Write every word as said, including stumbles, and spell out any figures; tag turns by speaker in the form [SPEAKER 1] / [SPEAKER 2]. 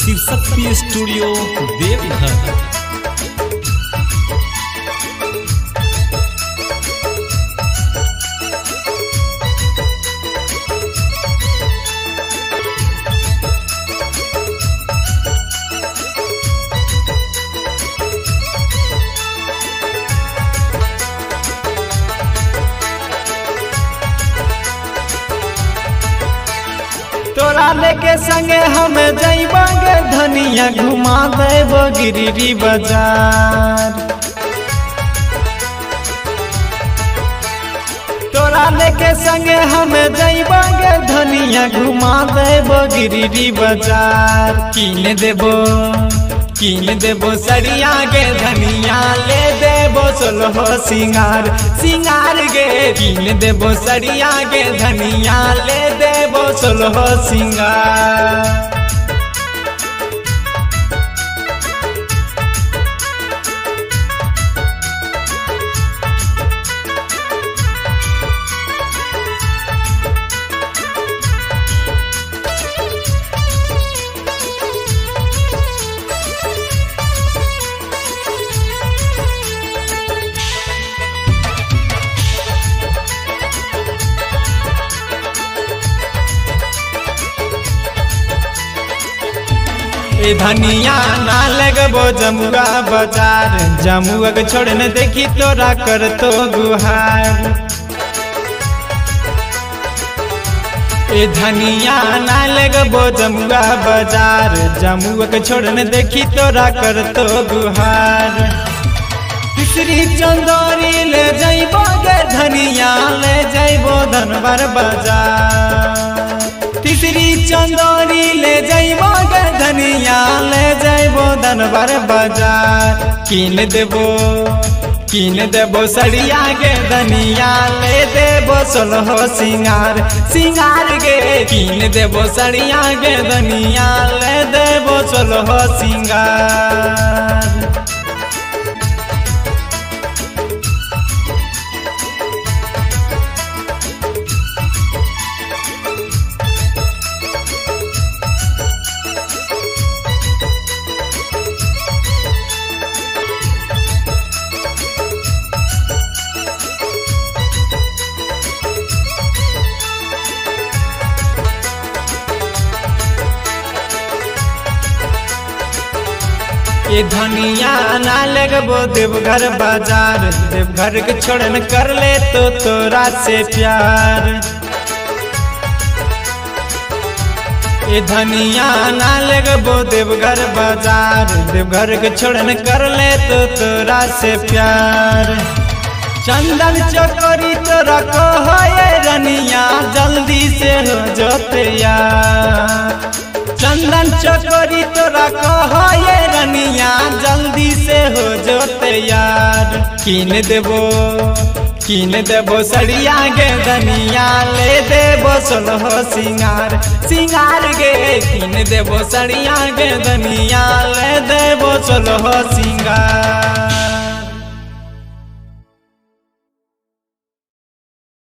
[SPEAKER 1] Shivshakti studio Deoghar.
[SPEAKER 2] तोरा लेके संगे हम जइबागे धनिया घुमा देबो गिरिडीह बाजार। तोरा लेके संगे हम जइबागे धनिया घुमा देबो गिरिडीह बाजार। कीन देबो कीन देबो सरिया गे धनिया, ले देबो सोलहो सिंगार सिंगार गे। कीन देबो सरिया गे धनिया, ले देबो सोलहो सिंगार। ए धनिया ना लगबो जमुआ बाजार, जमुआ के छोड़ न देखी तोरा कर तो गुहार। ए धनिया ना लगबो जमुआ बाजार, जमुआ के छोड़ न देखी तोरा कर तो गुहार। तीसरी चंदौरी ले जइबो गे धनिया, ले जइबो धनबार बाजार। तीसरी चंदौरी ले जइबो गे धनिया, ले जइबो धनबार बाजार। कीन देबो कीन देबो सड़िया गे धनिया, ले देबो सोलहो सिंगार सिंगार गे। कीन देबो सड़िया गे धनिया, ले देबो सोलहो सिंगार। ये धनिया ना लगबो देवघर बाजार, देवघर के छोड़न कर ले तो तोरा से प्यार। ये धनिया ना लगबो देवघर बाजार, देवघर के छोड़न कर ले तो तोरा से प्यार। चंदन चकोरी तोरा कहो ये रनिया, जल्दी से हो जो तैयार। चंदन चकोरी तोरा कहो ये रनिया, जल्दी से हो जो तैयार। कीन देबो कीन देबो सड़िया गे धनिया, ले देबो सोलहो सिंगार सिंगार गे। कीन देबो सड़िया गे धनिया, ले देबो सोलहो सिंगार।